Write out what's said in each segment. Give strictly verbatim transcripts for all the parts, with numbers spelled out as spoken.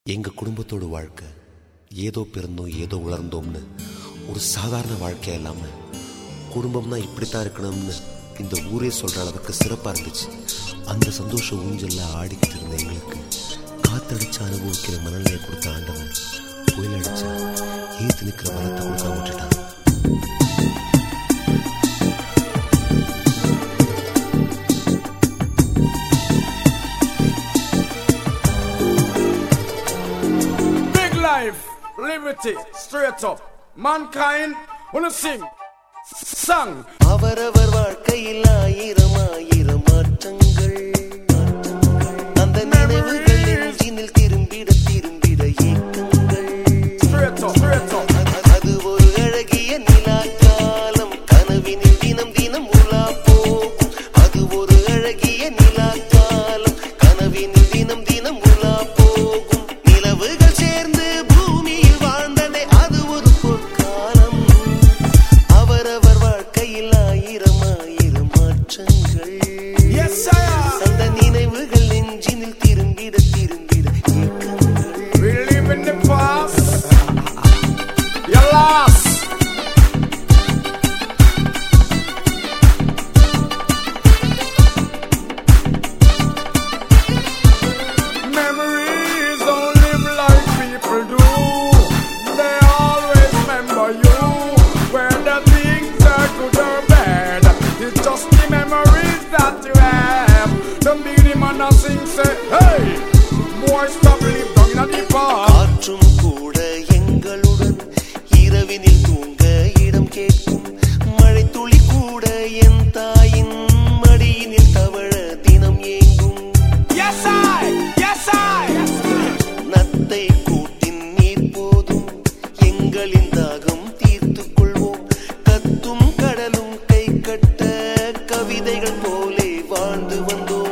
எங்க குடும்பத்தோட வாழ்க்கை ஏதோ பிறந்தோம் ஏதோ உலர்ந்தோம்னு ஒரு சாதாரண வாழ்க்கையா இல்லாம குடும்பம்னா இப்படித்தான் இருக்கணும்னு இந்த ஊரே சொல்ற அளவுக்கு சிறப்பா இருந்துச்சு. அந்த சந்தோஷ ஊஞ்சல்ல ஆடிக்கிட்டு இருந்த எங்களுக்கு காத்தடிச்சு அனுபவிக்கிற மனநிலையை கொடுத்த ஆண்டவன் புயல் அடிச்சா ஏத்து நிக்கிற மரத்தை கொடுக்க விட்டுட்டான். Liberty, straight up. Mankind, wanna sing song. அவரவர் வாழ்க்கையில் ஆயிரம் ஆயிரம் மாற்றங்கள், அந்த நினைவுகள் நெஞ்சினில் திரும்பிட திரும்பிட ஏக்கங்கள். Straight up, straight up. அது ஒரு அழகிய நிலா காலம், கனவினில் தினம் தினம் உலா போகும். அது ஒரு அழகிய நிலா காலம், கனவினில் தினம் தினம் உலா போகும். நிலவுகள் சேர்ந்து பூமியில் வாழ்ந்ததே அது ஒரு பொற்காலம். அவரவர் வாழ்க்கையில் ஆயிரம் ஆயிரம் மாற்றங்கள். Yes, sir. அந்த நினைவுகள் நெஞ்சினில் திரும்பிட திரும்பிட ஏக்கங்கள். We live in the past. You're lost. Memories don't live like people do. They always remember you. Whether things are good or bad, it's just the memories that you have. Don't be the man that sing say, hey, boy, stop live down in the past. காற்றும் கூட எங்களுடன் இரவினில் தூங்க இடம் கேட்கும். மழை துளி கூட என் தாயின் மடியினில் தவழ தினம் ஏங்கும். Yes, I, yes, I, yes, I. நத்தை கூட்டின் நீர் போதும், எங்களின் தாகம் தீர்த்துக் கொள்வோம். கத்தும் கடலும் கை கட்ட கவிதைகள் போலே வாழ்ந்து வந்தோம்.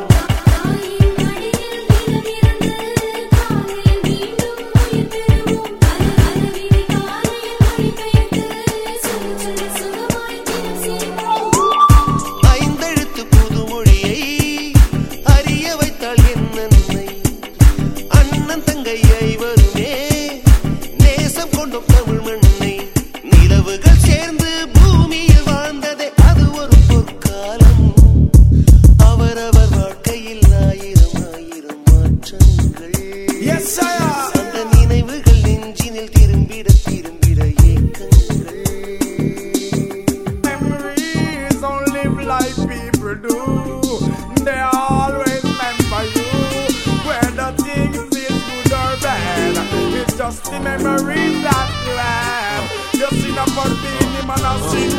ஐந்தெழுத்து புதுமொழியை அறிய வைத்தாள் என் அன்னை. அண்ணன் தங்கை ஐவருமே நேசம் கொண்டோம் தமிழ் மண்ணை. நிலவுகள் சேர்ந்து பூமியில் வாழ்ந்ததே அது ஒரு பொற்காலம். அவரவர் வாழ்க்கையில் ஆயிரம் ஆயிரம் மாற்றங்கள். Yes, sir. அந்த நினைவுகள் நெஞ்சினில் திரும்பிட திரும்பிட ஏக்கங்கள். Memories don't live like people do. They always remember you. Whether things is good or bad, it's just the memories that you have. You see the party in the man of sing.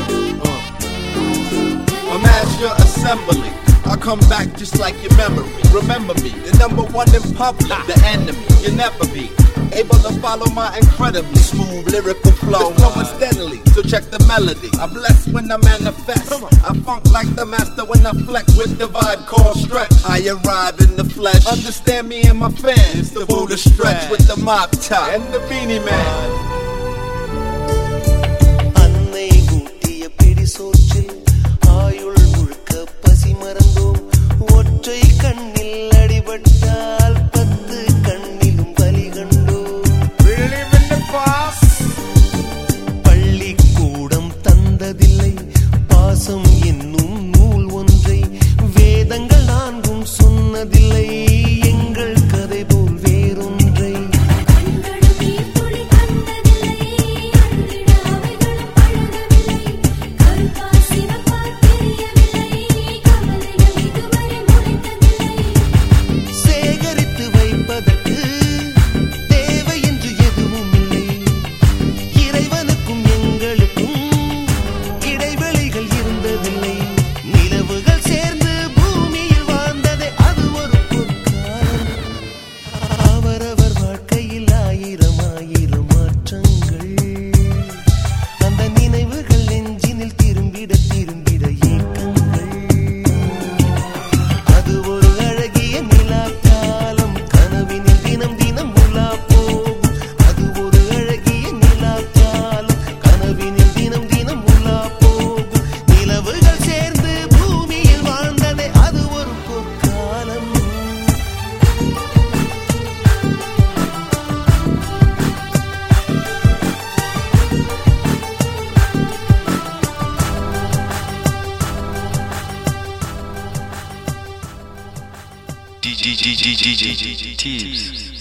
A mass your assembly. I come back just like your memory. Remember me, the number one in public, the enemy. You'll never be able to follow my incredibly smooth lyrical flow. It's flowing steadily, so check the melody. I bless when I manifest. I funk like the master when I flex with the vibe called stretch. I arrive in the flesh. Understand me and my fans. The Buddha stretch with the mop top and the beanie man. அன்னை ஊட்டிய பிடி சோற்றில் ஆயுள் முழுக்க பசி மறந்தோம். ஒற்றை கண்ணில் அடிபட்டால் பத்து கண்ணிலும் வலி கண்டோம். We live in the past. பள்ளிக்கூடம் தந்ததில்லை பாசம் என்னும் நூல் ஒன்றை. வேதங்கள் நான்கும் சொன்னதில்லை எங்கள் கதை போல் வேறொன்றை. கண்களும் நீர் துளி கண்டதில்லை, G G G G G G G G Tips.